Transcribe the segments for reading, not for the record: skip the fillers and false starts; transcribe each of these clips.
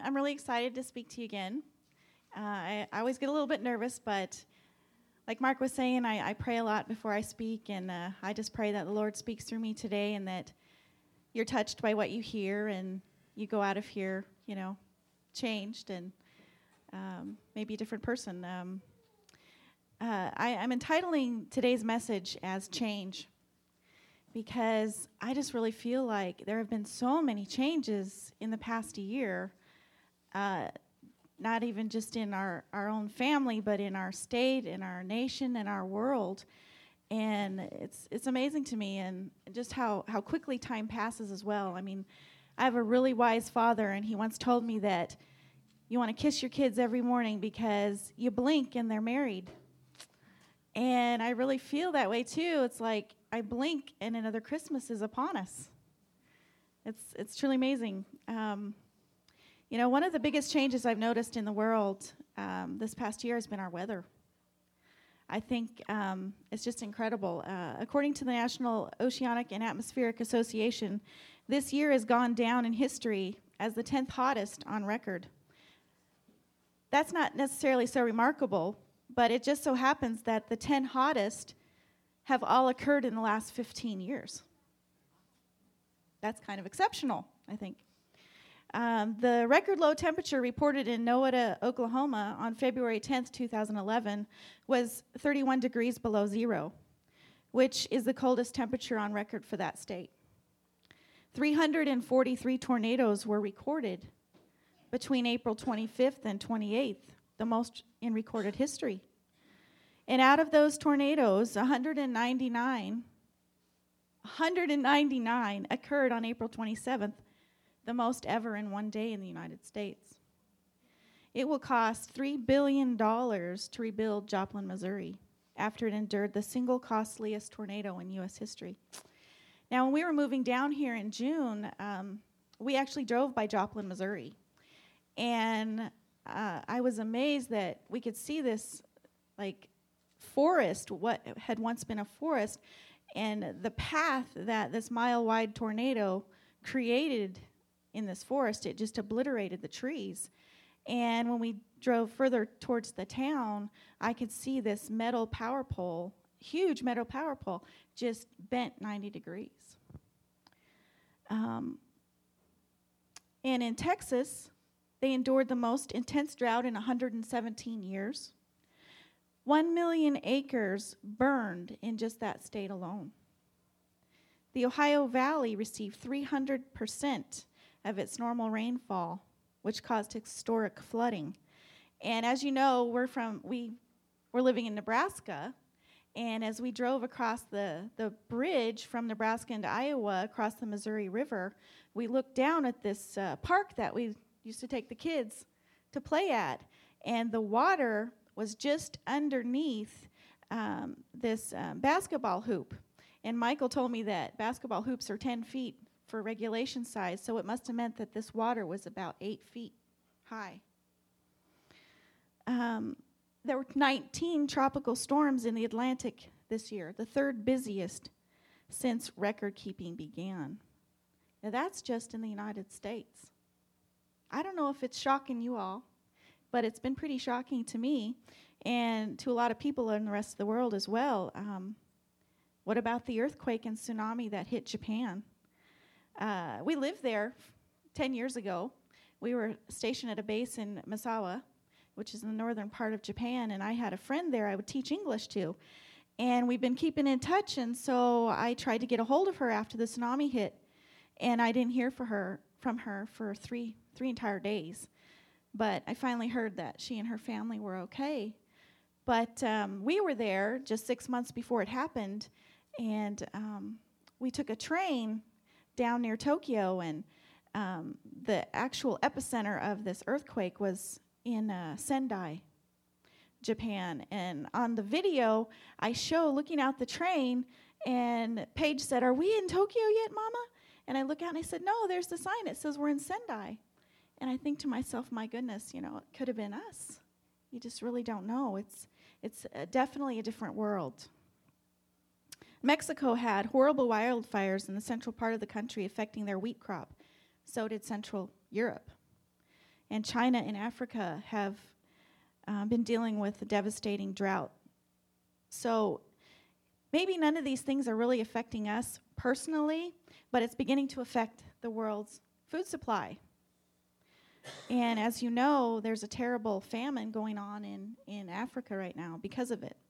I'm really excited to speak to you again. I always get a little bit nervous, but like Mark was saying, I pray a lot before I speak, and I just pray that the Lord speaks through me today and that you're touched by what you hear and you go out of here, changed and maybe a different person. I'm entitling today's message as Change because I just really feel like there have been so many changes in the past year, not even just in our own family, but in our state, in our nation, and our world. And it's amazing to me, and just how quickly time passes as well. I mean, I have a really wise father, and he once told me that you want to kiss your kids every morning because you blink and they're married. And I really feel that way too. It's like I blink and another Christmas is upon us. It's truly amazing. One of the biggest changes I've noticed in the world this past year has been our weather. I think it's just incredible. According to the National Oceanic and Atmospheric Association, this year has gone down in history as the 10th hottest on record. That's not necessarily so remarkable, but it just so happens that the 10 hottest have all occurred in the last 15 years. That's kind of exceptional, I think. The record low temperature reported in Nowata, Oklahoma on February 10th, 2011 was 31 degrees below zero, which is the coldest temperature on record for that state. 343 tornadoes were recorded between April 25th and 28th, the most in recorded history. And out of those tornadoes, 199 occurred on April 27th, the most ever in one day in the United States. It will cost $3 billion to rebuild Joplin, Missouri, after it endured the single costliest tornado in U.S. history. Now, when we were moving down here in June, we actually drove by Joplin, Missouri. And I was amazed that we could see this, forest, what had once been a forest, and the path that this mile-wide tornado created in this forest, it just obliterated the trees. And when we drove further towards the town, I could see this metal power pole, huge metal power pole, just bent 90 degrees. And in Texas, they endured the most intense drought in 117 years. 1 million acres burned in just that state alone. The Ohio Valley received 300% of its normal rainfall, which caused historic flooding. And as you know, we're living in Nebraska, and as we drove across the bridge from Nebraska into Iowa across the Missouri River, we looked down at this park that we used to take the kids to play at, and the water was just underneath this basketball hoop. And Michael told me that basketball hoops are 10 feet for regulation size, so it must have meant that this water was about 8 feet high. There were 19 tropical storms in the Atlantic this year, the third busiest since record keeping began. Now that's just in the United States. I don't know if it's shocking you all, but it's been pretty shocking to me and to a lot of people in the rest of the world as well. What about the earthquake and tsunami that hit Japan? We lived there 10 years ago. We were stationed at a base in Misawa, which is in the northern part of Japan, and I had a friend there I would teach English to. And we've been keeping in touch, and so I tried to get a hold of her after the tsunami hit, and I didn't hear from her for three entire days. But I finally heard that she and her family were okay. But we were there just 6 months before it happened, and we took a train down near Tokyo, and the actual epicenter of this earthquake was in Sendai, Japan. And on the video, I show looking out the train, and Paige said, "Are we in Tokyo yet, Mama?" And I look out and I said, "No, there's the sign. It says we're in Sendai." And I think to myself, my goodness, it could have been us. You just really don't know. It's definitely a different world. Mexico had horrible wildfires in the central part of the country affecting their wheat crop. So did Central Europe. and China and Africa have been dealing with a devastating drought. So maybe none of these things are really affecting us personally, but it's beginning to affect the world's food supply. And as you know, there's a terrible famine going on in Africa right now because of it.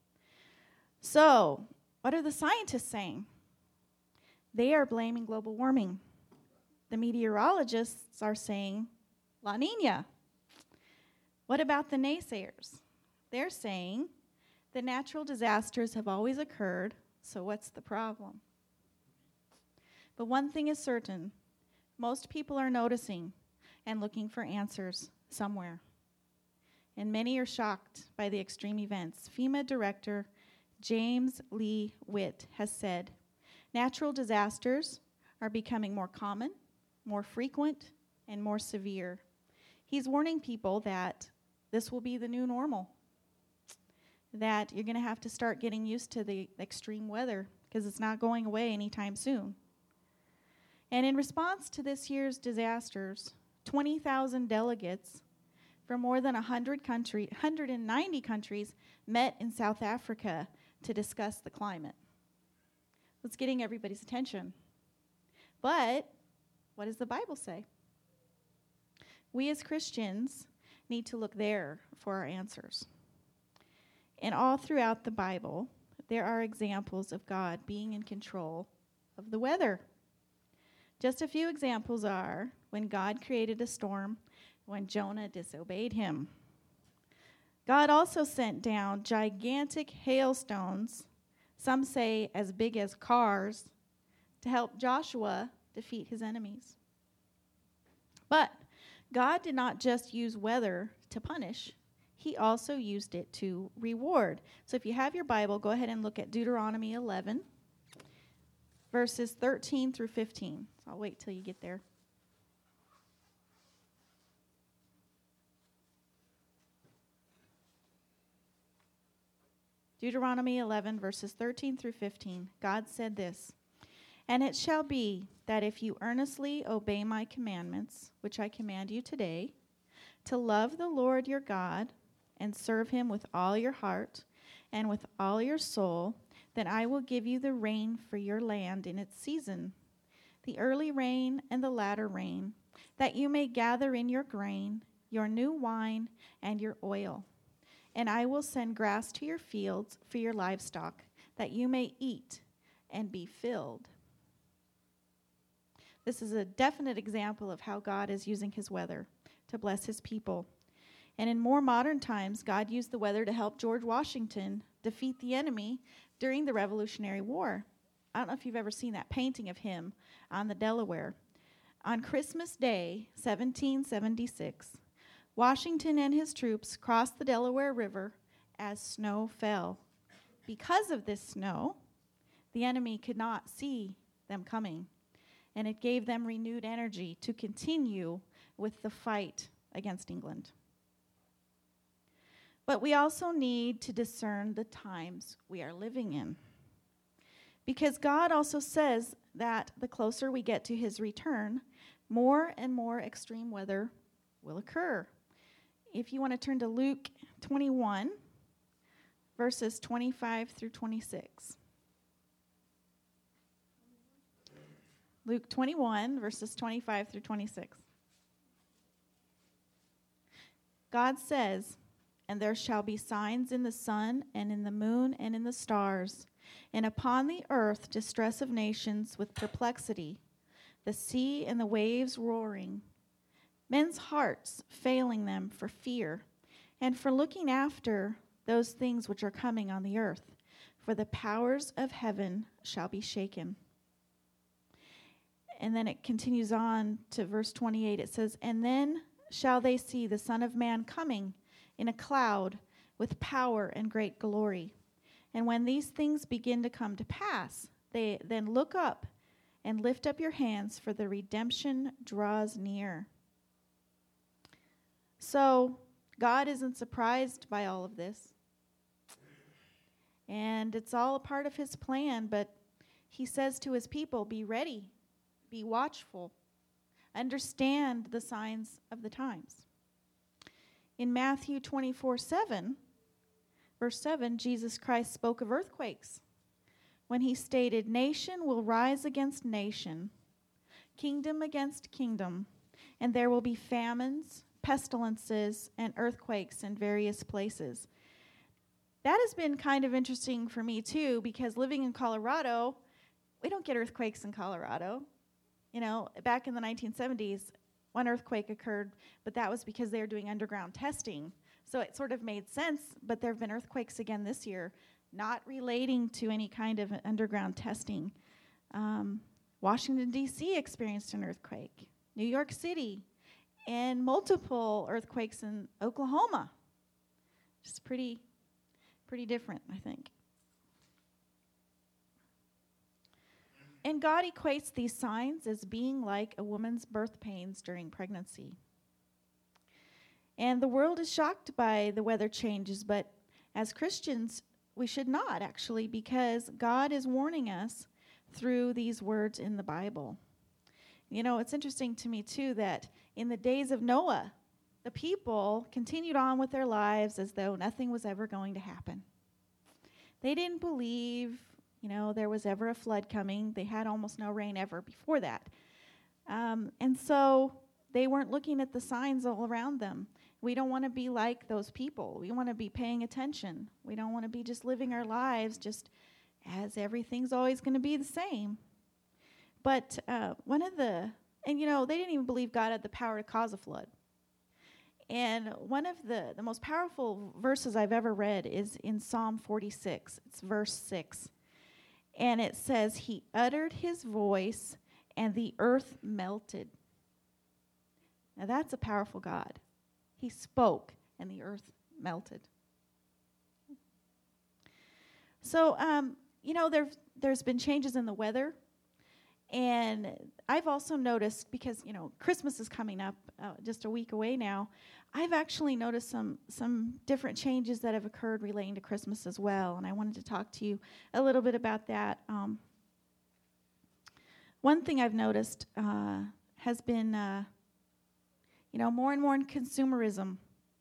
So, what are the scientists saying? They are blaming global warming. The meteorologists are saying La Nina. What about the naysayers? They're saying the natural disasters have always occurred, so what's the problem? But one thing is certain, most people are noticing and looking for answers somewhere. And many are shocked by the extreme events. FEMA Director James Lee Witt has said, natural disasters are becoming more common, more frequent, and more severe. He's warning people that this will be the new normal, that you're going to have to start getting used to the extreme weather because it's not going away anytime soon. And in response to this year's disasters, 20,000 delegates from more than 190 countries met in South Africa to discuss the climate. It's getting everybody's attention. But what does the Bible say? We as Christians need to look there for our answers. And all throughout the Bible, there are examples of God being in control of the weather. Just a few examples are when God created a storm, when Jonah disobeyed him. God also sent down gigantic hailstones, some say as big as cars, to help Joshua defeat his enemies. But God did not just use weather to punish. He also used it to reward. So if you have your Bible, go ahead and look at Deuteronomy 11, verses 13 through 15. So I'll wait till you get there. Deuteronomy 11, verses 13 through 15. God said this, "And it shall be that if you earnestly obey my commandments, which I command you today, to love the Lord your God and serve him with all your heart and with all your soul, then I will give you the rain for your land in its season, the early rain and the latter rain, that you may gather in your grain, your new wine, and your oil. And I will send grass to your fields for your livestock, that you may eat and be filled." This is a definite example of how God is using his weather to bless his people. And in more modern times, God used the weather to help George Washington defeat the enemy during the Revolutionary War. I don't know if you've ever seen that painting of him on the Delaware. On Christmas Day, 1776, Washington and his troops crossed the Delaware River as snow fell. Because of this snow, the enemy could not see them coming, and it gave them renewed energy to continue with the fight against England. But we also need to discern the times we are living in, because God also says that the closer we get to his return, more and more extreme weather will occur. If you want to turn to Luke 21, verses 25 through 26. Luke 21, verses 25 through 26. God says, "And there shall be signs in the sun and in the moon and in the stars, and upon the earth distress of nations with perplexity, the sea and the waves roaring, men's hearts failing them for fear, and for looking after those things which are coming on the earth, for the powers of heaven shall be shaken." And then it continues on to verse 28. It says, "And then shall they see the Son of Man coming in a cloud with power and great glory. And when these things begin to come to pass, they then look up and lift up your hands, for the redemption draws near." So God isn't surprised by all of this. And it's all a part of his plan, but he says to his people, be ready, be watchful, understand the signs of the times. In Matthew 24:7, verse 7, Jesus Christ spoke of earthquakes when he stated, "Nation will rise against nation, kingdom against kingdom, and there will be famines, pestilences, and earthquakes in various places." That has been kind of interesting for me, too, because living in Colorado, we don't get earthquakes in Colorado. You know, back in the 1970s, one earthquake occurred, but that was because they were doing underground testing. So it sort of made sense, but there have been earthquakes again this year, not relating to any kind of underground testing. Washington, D.C. experienced an earthquake. New York City, and multiple earthquakes in Oklahoma. Just pretty different, I think. And God equates these signs as being like a woman's birth pains during pregnancy. And the world is shocked by the weather changes, but as Christians, we should not, actually, because God is warning us through these words in the Bible. You know, it's interesting to me, too, that in the days of Noah, the people continued on with their lives as though nothing was ever going to happen. They didn't believe, you know, there was ever a flood coming. They had almost no rain ever before that. And so they weren't looking at the signs all around them. We don't want to be like those people. We want to be paying attention. We don't want to be just living our lives just as everything's always going to be the same. But and you know, they didn't even believe God had the power to cause a flood. And one of the most powerful verses I've ever read is in Psalm 46. It's verse 6. And it says, "He uttered his voice, and the earth melted." Now that's a powerful God. He spoke, and the earth melted. So, you know, there's been changes in the weather. And I've also noticed, because, you know, Christmas is coming up just a week away now, I've actually noticed some different changes that have occurred relating to Christmas as well, and I wanted to talk to you a little bit about that. One thing I've noticed has been, you know, more and more in consumerism.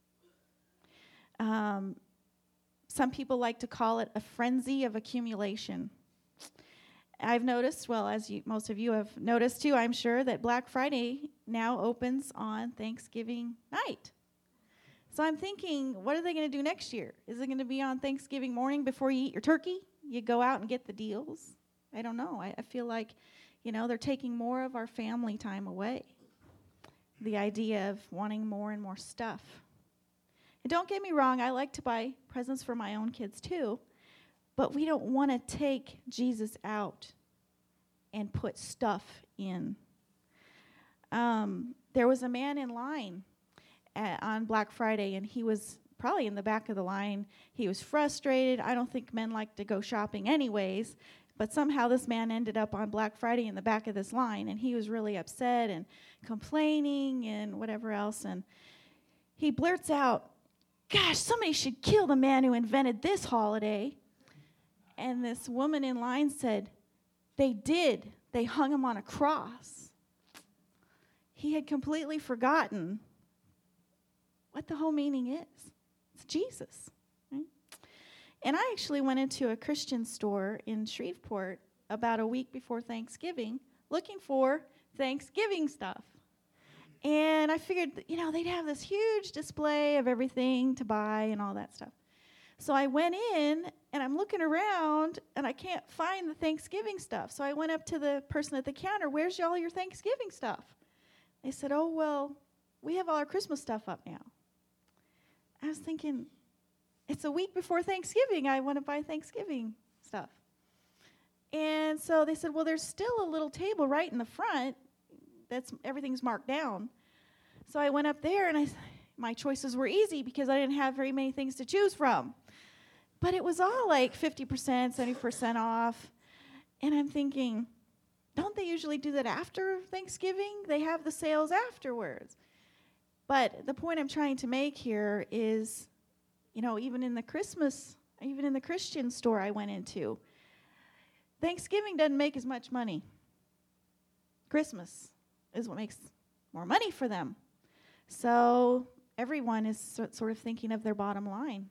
Some people like to call it a frenzy of accumulation. I've noticed, well, as most of you have noticed too, I'm sure, that Black Friday now opens on Thanksgiving night. So I'm thinking, what are they going to do next year? Is it going to be on Thanksgiving morning before you eat your turkey? You go out and get the deals? I don't know. I feel like, you know, they're taking more of our family time away. The idea of wanting more and more stuff. And don't get me wrong, I like to buy presents for my own kids too. But we don't want to take Jesus out and put stuff in. There was a man in line on Black Friday, and he was probably in the back of the line. He was frustrated. I don't think men like to go shopping anyways, but somehow this man ended up on Black Friday in the back of this line, and he was really upset and complaining and whatever else. And he blurts out, "Gosh, somebody should kill the man who invented this holiday." And this woman in line said, "They did. They hung him on a cross." He had completely forgotten what the whole meaning is. It's Jesus. Right? And I actually went into a Christian store in Shreveport about a week before Thanksgiving looking for Thanksgiving stuff. And I figured, you know, they'd have this huge display of everything to buy and all that stuff. So I went in, and I'm looking around, and I can't find the Thanksgiving stuff. So I went up to the person at the counter, "Where's all your Thanksgiving stuff?" They said, "Oh, well, we have all our Christmas stuff up now." I was thinking, it's a week before Thanksgiving. I want to buy Thanksgiving stuff. And so they said, "Well, there's still a little table right in the front everything's marked down." So I went up there, and my choices were easy because I didn't have very many things to choose from. But it was all like 50%, 70% off. And I'm thinking, don't they usually do that after Thanksgiving? They have the sales afterwards. But the point I'm trying to make here is, you know, even in the Christian store I went into, Thanksgiving doesn't make as much money. Christmas is what makes more money for them. So everyone is sort of thinking of their bottom line.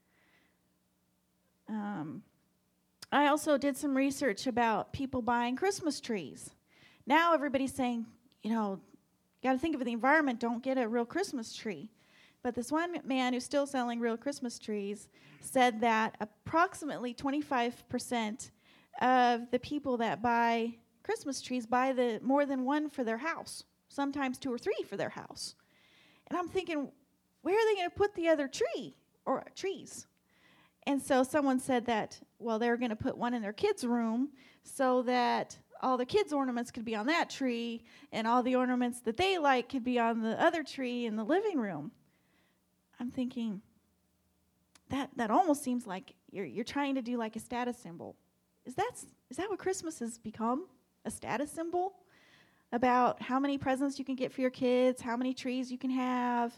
I also did some research about people buying Christmas trees. Now everybody's saying, got to think of the environment, don't get a real Christmas tree. But this one man who's still selling real Christmas trees said that approximately 25% of the people that buy Christmas trees buy more than one for their house, sometimes 2 or 3 for their house. And I'm thinking, where are they going to put the other tree or trees? And so someone said that, they're going to put one in their kids' room so that all the kids' ornaments could be on that tree and all the ornaments that they like could be on the other tree in the living room. I'm thinking, that almost seems like you're trying to do like a status symbol. Is that what Christmas has become? A status symbol? About how many presents you can get for your kids, how many trees you can have.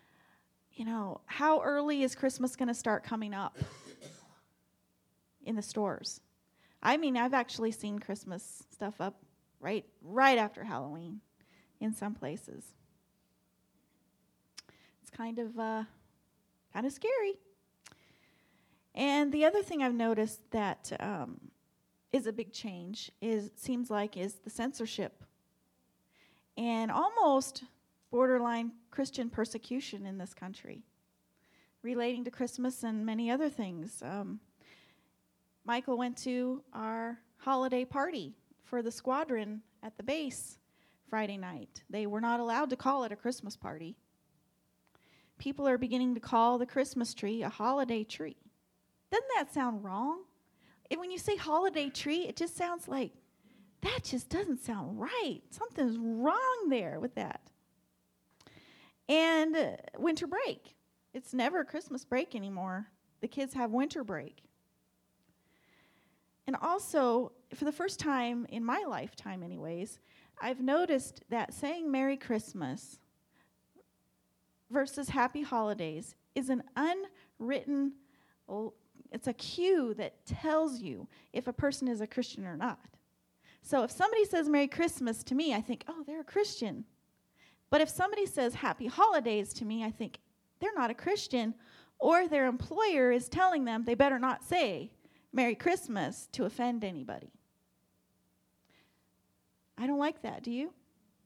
How early is Christmas going to start coming up in the stores? I mean, I've actually seen Christmas stuff up right after Halloween in some places. It's kind of scary. And the other thing I've noticed that is a big change is the censorship and almost borderline Christian persecution in this country relating to Christmas and many other things. Michael went to our holiday party for the squadron at the base Friday night. They were not allowed to call it a Christmas party. People are beginning to call the Christmas tree a holiday tree. Doesn't that sound wrong? When you say holiday tree, it just sounds like, that just doesn't sound right. Something's wrong there with that. And winter break. It's never Christmas break anymore. The kids have winter break. And also, for the first time in my lifetime anyways, I've noticed that saying Merry Christmas versus Happy Holidays is an unwritten, it's a cue that tells you if a person is a Christian or not. So if somebody says Merry Christmas to me, I think, oh, they're a Christian. But if somebody says Happy Holidays to me, I think they're not a Christian, or their employer is telling them they better not say Merry Christmas to offend anybody. I don't like that, do you?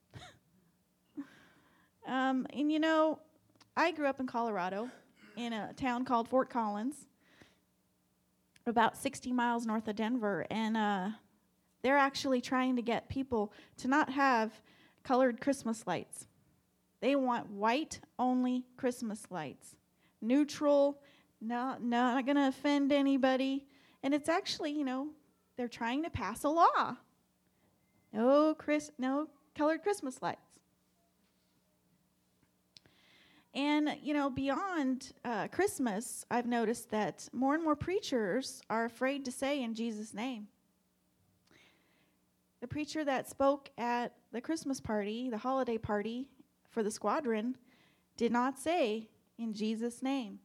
And I grew up in Colorado in a town called Fort Collins, about 60 miles north of Denver, and they're actually trying to get people to not have colored Christmas lights. They want white-only Christmas lights. Neutral, not going to offend anybody. And it's actually, they're trying to pass a law. No colored Christmas lights. And, beyond Christmas, I've noticed that more and more preachers are afraid to say in Jesus' name. The preacher that spoke at the Christmas party, the holiday party for the squadron, did not say in Jesus' name.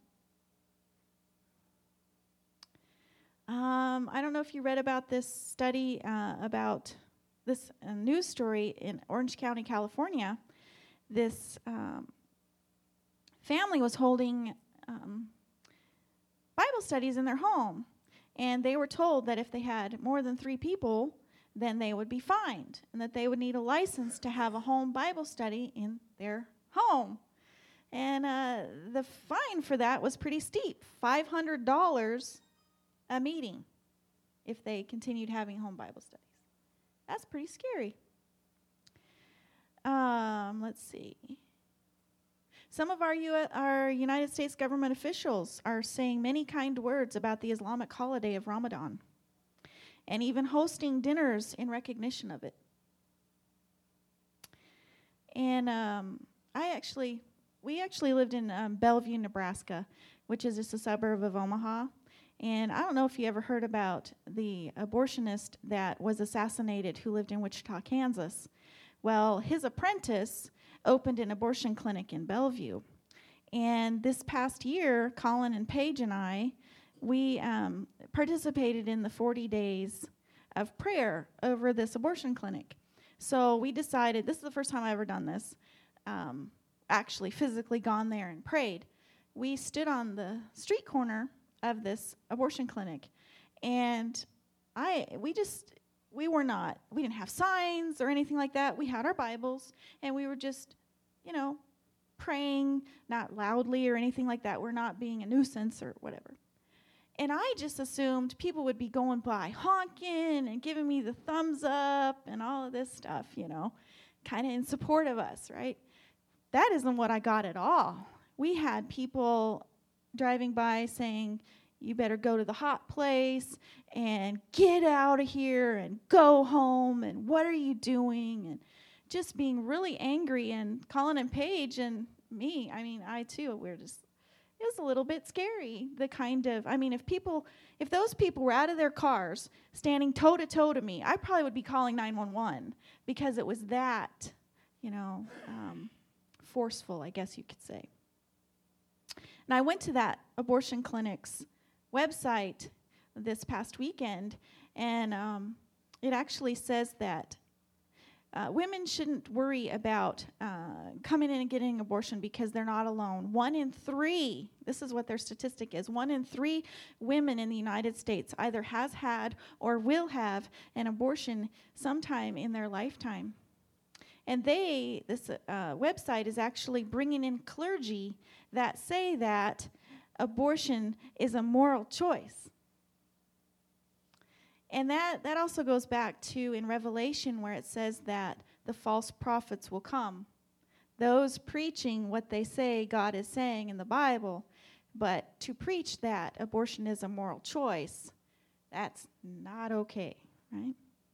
I don't know if you read about this study about this news story in Orange County, California. This family was holding Bible studies in their home, and they were told that if they had more than 3 people, then they would be fined, and that they would need a license to have a home Bible study in their home. And the fine for that was pretty steep, $500 a meeting if they continued having home Bible studies. That's pretty scary. Let's see. Some of our United States government officials are saying many kind words about the Islamic holiday of Ramadan, and even hosting dinners in recognition of it. And we actually lived in Bellevue, Nebraska, which is just a suburb of Omaha. And I don't know if you ever heard about the abortionist that was assassinated who lived in Wichita, Kansas. Well, his apprentice opened an abortion clinic in Bellevue. And this past year, Colin and Paige and I, we participated in the 40 days of prayer over this abortion clinic. So we decided, this is the first time I've ever done this. actually physically gone there and prayed. We stood on the street corner of this abortion clinic, and we didn't have signs or anything like that. We had our Bibles, and we were just, praying, not loudly or anything like that. We're not being a nuisance or whatever. And I just assumed people would be going by honking and giving me the thumbs up and all of this stuff, kind of in support of us, right? That isn't what I got at all. We had people driving by saying, you better go to the hot place and get out of here and go home, and what are you doing? And just being really angry, and Colin and Paige and me, I too, it was a little bit scary. If those people were out of their cars standing toe to toe to me, I probably would be calling 911 because it was that, forceful, I guess you could say. And I went to that abortion clinic's website this past weekend, and it actually says that women shouldn't worry about coming in and getting an abortion because they're not alone. 1 in 3, this is what their statistic is, 1 in 3 women in the United States either has had or will have an abortion sometime in their lifetime. And this website is actually bringing in clergy that say that abortion is a moral choice. And that also goes back to in Revelation where it says that the false prophets will come. Those preaching what they say God is saying in the Bible, but to preach that abortion is a moral choice, that's not okay, right?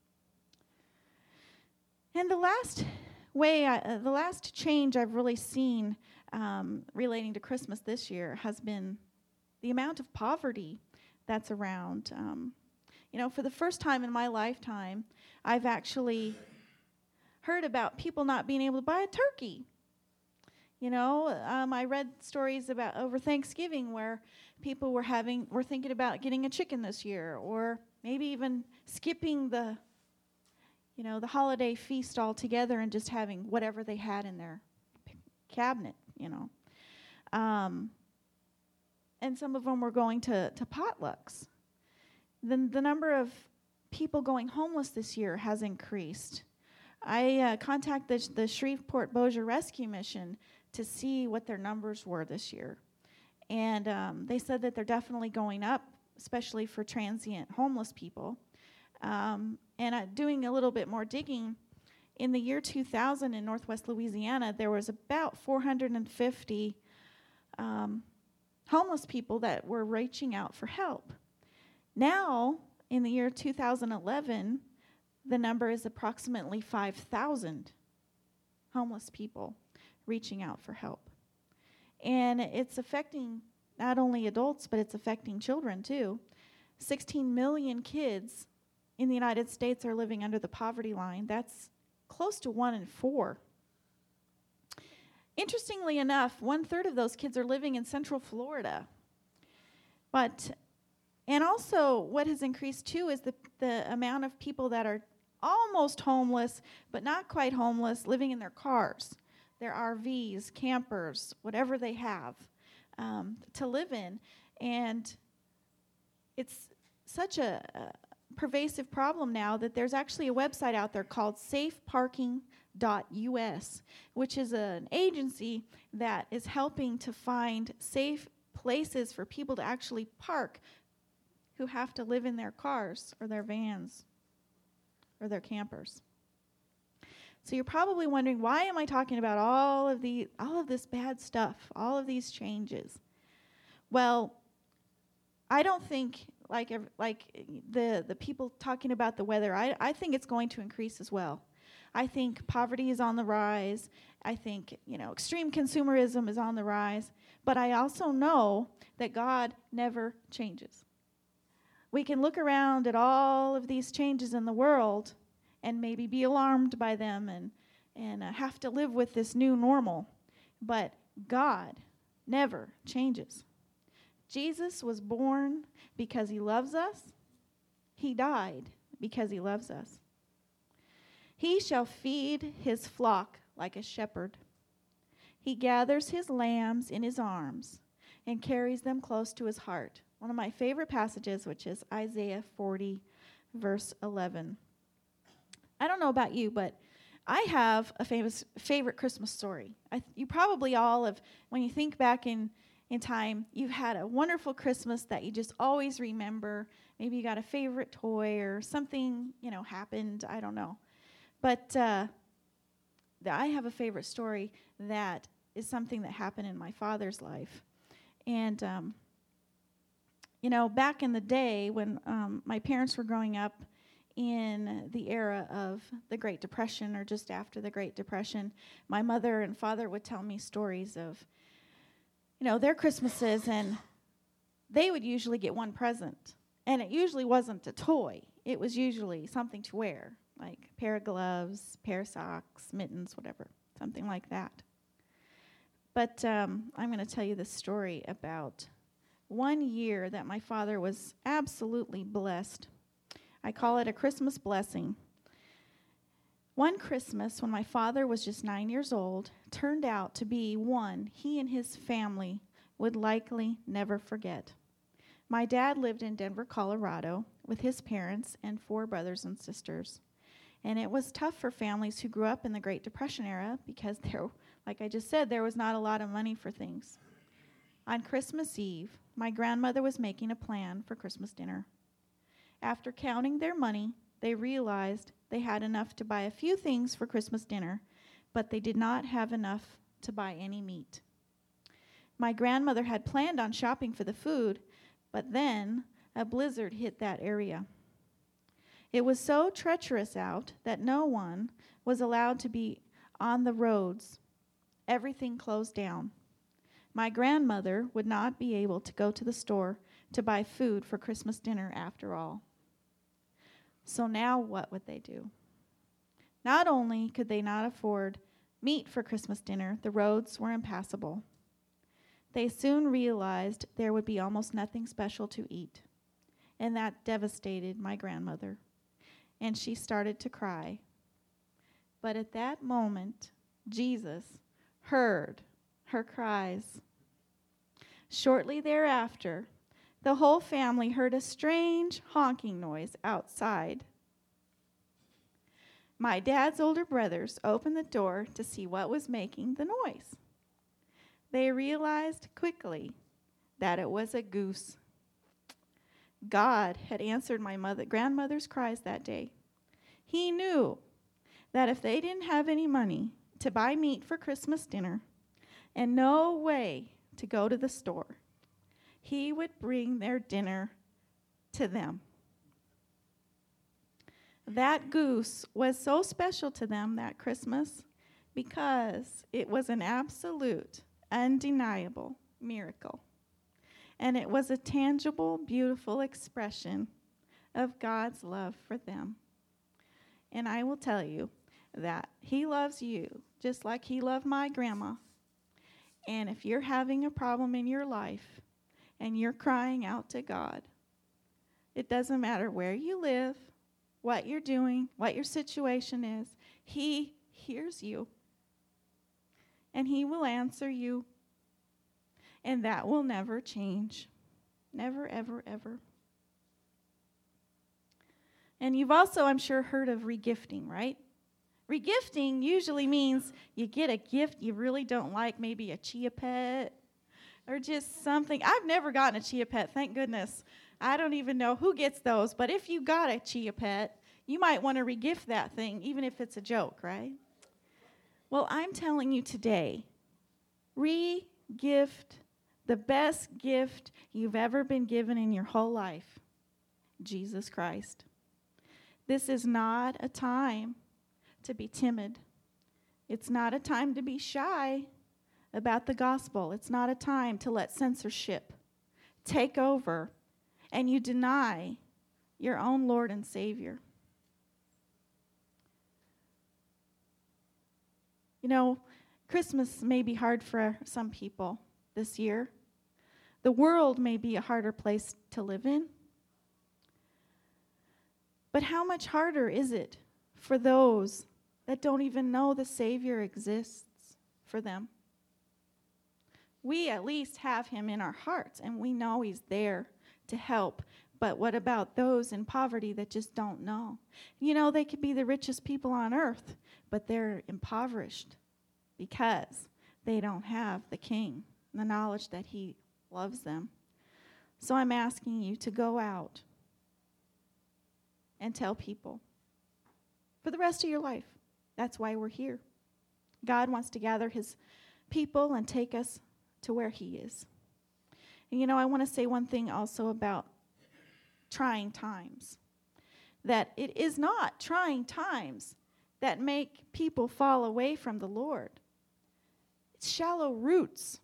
And the last change I've really seen relating to Christmas this year has been the amount of poverty that's around. For the first time in my lifetime, I've actually heard about people not being able to buy a turkey. I read stories about over Thanksgiving where people were thinking about getting a chicken this year, or maybe even skipping the holiday feast altogether and just having whatever they had in their cabinet, And some of them were going to potlucks. The number of people going homeless this year has increased. I contacted the Shreveport Bossier Rescue Mission to see what their numbers were this year. And they said that they're definitely going up, especially for transient homeless people. And doing a little bit more digging, in the year 2000 in Northwest Louisiana, there was about 450 homeless people that were reaching out for help. Now, in the year 2011, the number is approximately 5,000 homeless people reaching out for help. And it's affecting not only adults, but it's affecting children too. 16 million kids in the United States are living under the poverty line. That's close to 1 in 4. Interestingly enough, 1/3 of those kids are living in Central Florida. And also what has increased too is the amount of people that are almost homeless, but not quite homeless, living in their cars, their RVs, campers, whatever they have to live in. And it's such a pervasive problem now that there's actually a website out there called safeparking.us, which is an agency that is helping to find safe places for people to actually park who have to live in their cars or their vans or their campers. So you're probably wondering, why am I talking about all of this bad stuff, all of these changes? Well, I don't think like the people talking about the weather, I think it's going to increase as well. I think poverty is on the rise. I think, extreme consumerism is on the rise. But I also know that God never changes. We can look around at all of these changes in the world and maybe be alarmed by them and have to live with this new normal. But God never changes. Jesus was born because he loves us. He died because he loves us. He shall feed his flock like a shepherd. He gathers his lambs in his arms and carries them close to his heart. One of my favorite passages, which is Isaiah 40, verse 11. I don't know about you, but I have a favorite Christmas story. You probably all have, when you think back in time, you've had a wonderful Christmas that you just always remember. Maybe you got a favorite toy or something, happened. I don't know. But I have a favorite story that is something that happened in my father's life. And, back in the day when my parents were growing up in the era of the Great Depression or just after the Great Depression, my mother and father would tell me stories of, their Christmases, and they would usually get one present. And it usually wasn't a toy. It was usually something to wear, like a pair of gloves, pair of socks, mittens, whatever, something like that. But I'm going to tell you this story about one year that my father was absolutely blessed. I call it a Christmas blessing. One Christmas, when my father was just 9 years old, turned out to be one he and his family would likely never forget. My dad lived in Denver, Colorado, with his parents and 4 brothers and sisters. And it was tough for families who grew up in the Great Depression era because like I just said, there was not a lot of money for things. On Christmas Eve, my grandmother was making a plan for Christmas dinner. After counting their money, they realized they had enough to buy a few things for Christmas dinner, but they did not have enough to buy any meat. My grandmother had planned on shopping for the food, but then a blizzard hit that area. It was so treacherous out that no one was allowed to be on the roads. Everything closed down. My grandmother would not be able to go to the store to buy food for Christmas dinner after all. So now what would they do? Not only could they not afford meat for Christmas dinner, the roads were impassable. They soon realized there would be almost nothing special to eat, and that devastated my grandmother, and she started to cry. But at that moment, Jesus heard her cries. Shortly thereafter, the whole family heard a strange honking noise outside. My dad's older brothers opened the door to see what was making the noise. They realized quickly that it was a goose. God had answered my grandmother's cries that day. He knew that if they didn't have any money to buy meat for Christmas dinner and no way to go to the store, he would bring their dinner to them. That goose was so special to them that Christmas because it was an absolute, undeniable miracle. And it was a tangible, beautiful expression of God's love for them. And I will tell you that he loves you just like he loved my grandma. And if you're having a problem in your life and you're crying out to God, it doesn't matter where you live, what you're doing, what your situation is, he hears you. And he will answer you. And that will never change. Never, ever, ever. And you've also, I'm sure, heard of regifting, right? Regifting usually means you get a gift you really don't like, maybe a Chia Pet or just something. I've never gotten a Chia Pet, thank goodness. I don't even know who gets those, but if you got a Chia Pet, you might want to regift that thing, even if it's a joke, right? Well, I'm telling you today, regift the best gift you've ever been given in your whole life, Jesus Christ. This is not a time to be timid. It's not a time to be shy about the gospel. It's not a time to let censorship take over and you deny your own Lord and Savior. You know, Christmas may be hard for some people this year. The world may be a harder place to live in. But how much harder is it for those that don't even know the Savior exists for them? we at least have him in our hearts, and we know he's there to help. But what about those in poverty that just don't know? You know, they could be the richest people on earth, but they're impoverished because they don't have the King, the knowledge that he loves them. So I'm asking you to go out and tell people for the rest of your life. That's why we're here. God wants to gather his people and take us to where he is. And you know, I want to say one thing also about trying times. That it is not trying times that make people fall away from the Lord. It's shallow roots.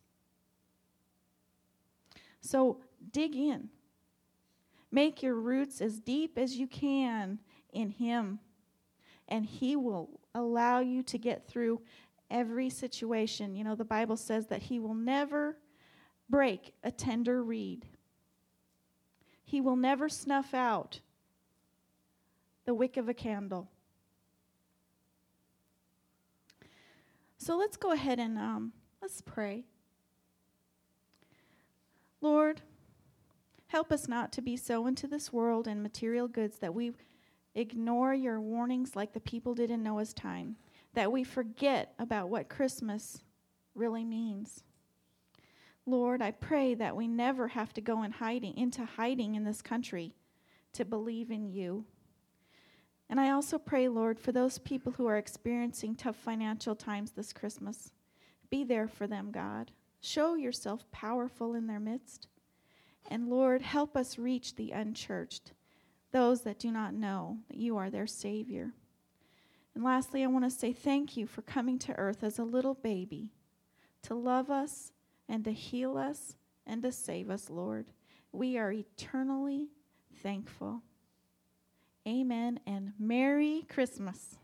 So dig in. Make your roots as deep as you can in him. And he will allow you to get through every situation. You know, the Bible says that he will never break a tender reed. He will never snuff out the wick of a candle. So let's go ahead and let's pray. Lord, help us not to be so into this world and material goods that we ignore your warnings like the people did in Noah's time, that we forget about what Christmas really means. Lord, I pray that we never have to go into hiding in this country to believe in you. And I also pray, Lord, for those people who are experiencing tough financial times this Christmas. Be there for them, God. Show yourself powerful in their midst. And Lord, help us reach the unchurched, those that do not know that you are their Savior. And lastly, I want to say thank you for coming to earth as a little baby to love us and to heal us and to save us, Lord. We are eternally thankful. Amen and Merry Christmas.